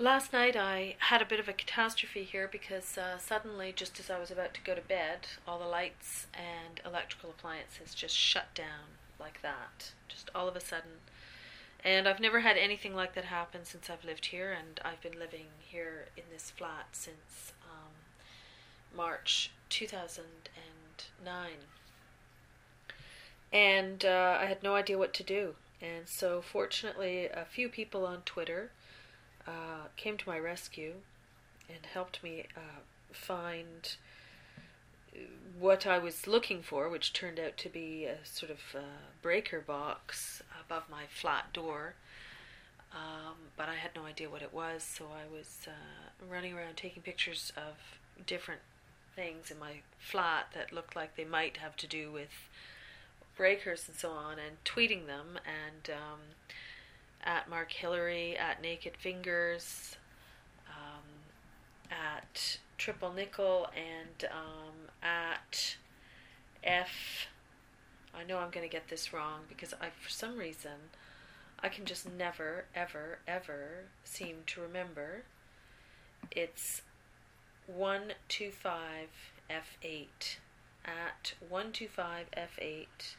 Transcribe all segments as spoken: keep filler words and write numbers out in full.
Last night I had a bit of a catastrophe here because uh, suddenly, just as I was about to go to bed, all the lights and electrical appliances just shut down like that, just all of a sudden. And I've never had anything like that happen since I've lived here, and I've been living here in this flat since um, March two thousand nine. And uh, I had no idea what to do. And so, fortunately, a few people on Twitter uh, came to my rescue and helped me uh, find what I was looking for, which turned out to be a sort of uh, breaker box above my flat door. Um, but I had no idea what it was, so I was uh, running around taking pictures of different things in my flat that looked like they might have to do with breakers and so on, and tweeting them, and um, at Mark Hillary, at Naked Fingers, um, at Triple Nickel, and um, at F. I know I'm going to get this wrong because I, for some reason, I can just never, ever, ever seem to remember. It's one two five F eight, at one two five F eight.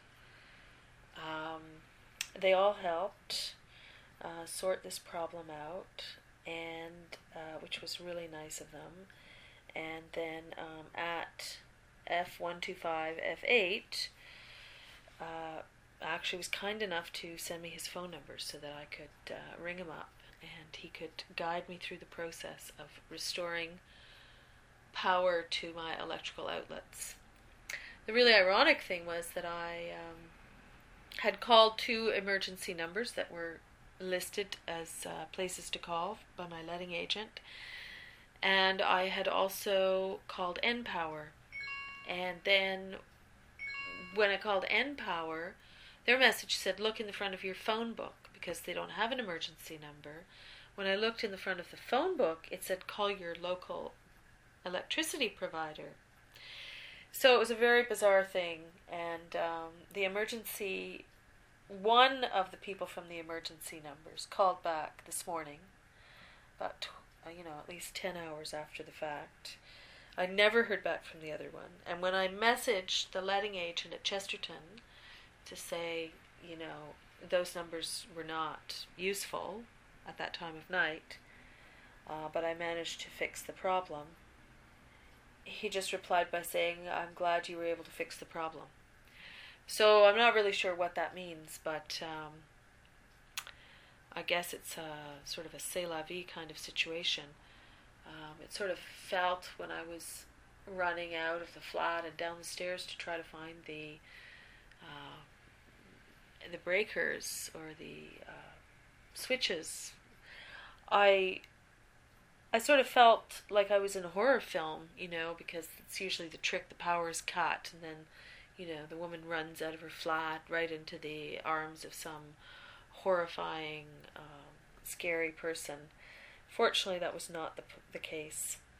Um, they all helped uh, sort this problem out, and uh, which was really nice of them. And then um, at F one two five F eight, uh, actually was kind enough to send me his phone number so that I could uh, ring him up, and he could guide me through the process of restoring power to my electrical outlets. The really ironic thing was that I um, had called two emergency numbers that were listed as uh, places to call by my letting agent, and I had also called N-Power. And then when I called N-Power, their message said, look in the front of your phone book, because they don't have an emergency number. When I looked in the front of the phone book, it said, call your local electricity provider. So it was a very bizarre thing, and um, the emergency, one of the people from the emergency numbers called back this morning, about, uh, you know, at least ten hours after the fact. I never heard back from the other one, and when I messaged the letting agent at Chesterton to say, you know, those numbers were not useful at that time of night, uh, but I managed to fix the problem, he just replied by saying, I'm glad you were able to fix the problem. So I'm not really sure what that means, but um, I guess it's a sort of a c'est la vie kind of situation. Um, it sort of felt when I was running out of the flat and down the stairs to try to find the uh, the breakers or the uh, switches, I I sort of felt like I was in a horror film, you know, because it's usually the trick, the power is cut, and then, you know, the woman runs out of her flat right into the arms of some horrifying, um, scary person. Fortunately, that was not the, the case.